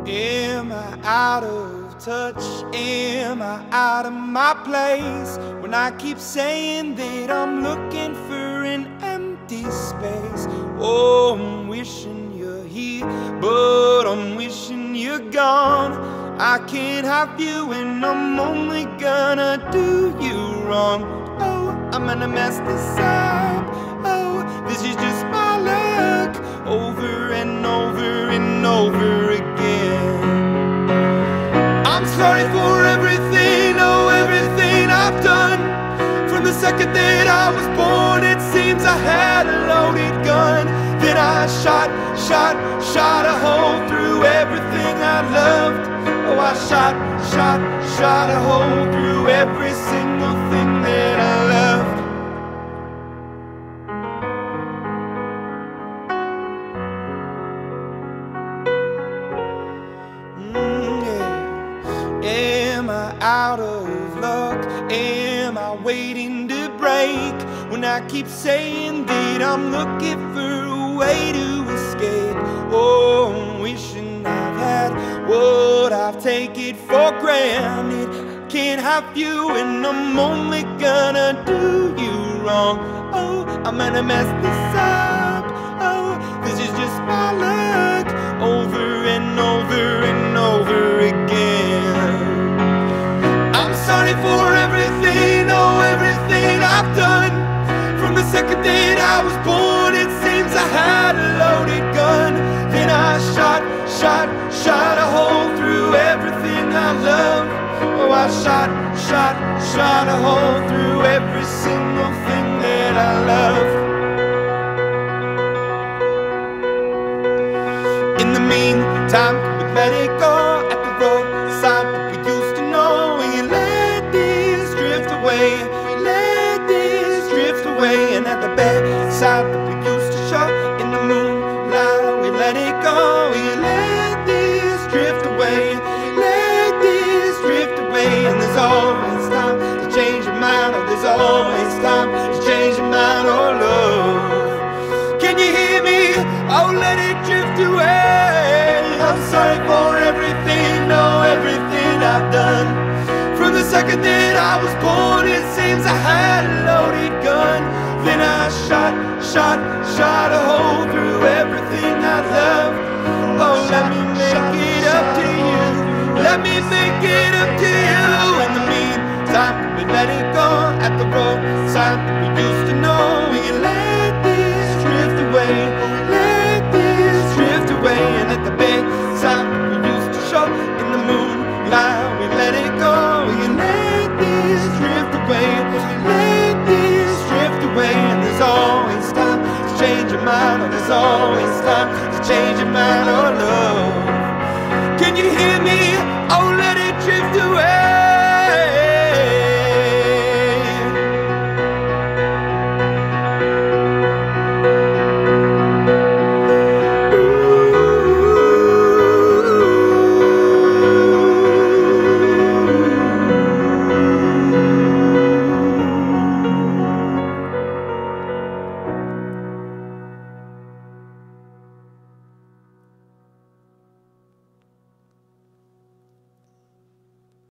Am I out of touch? Am I out of my place? When I keep saying that I'm looking for an empty space. Oh, I'm wishing you're here, but I'm wishing you're gone. I can't have you and I'm only gonna do you wrong. Oh, I'm gonna mess this up. Oh, this is just my luck. Over and over and over again. I'm sorry for everything, oh everything I've done. From the second that I was born, it seems I had a loaded gun. Then I shot a hole through everything I loved. Oh, I shot a hole through every single thing that I loved. Am I out of luck? Am I waiting to break? When I keep saying that I'm looking for a way to escape. Oh, I'm wishing I've had what I've taken for granted. Can't have you and I'm only gonna do you wrong. Oh, I'm gonna mess this up. Oh, this is just my luck. Over and over and over again. I'm sorry for everything, oh everything I've done. From the second that I was born, it seems I had a loaded gun. Then I shot a hole through everything I love. Oh, I shot a hole through every single thing that I love. In the meantime, we let it go at the roadside that we used to know. And let this drift away, let this drift away. And at the bedside that we used to show in the moonlight, we let it go. And let this drift away, let this drift away. And there's always time to change your mind. Oh, there's always time to change your mind. Oh, love, can you hear me? Oh, let it drift away. I'm sorry for everything, no, everything I've done. From the second that I was born, it seems I had a loaded gun. Then I shot a hole through everything I loved. Oh, let me make it up to you. Let me make it up to you. In the meantime, we let it go at the roadside that we used to know. We let this drift away, let this drift away. And at the bed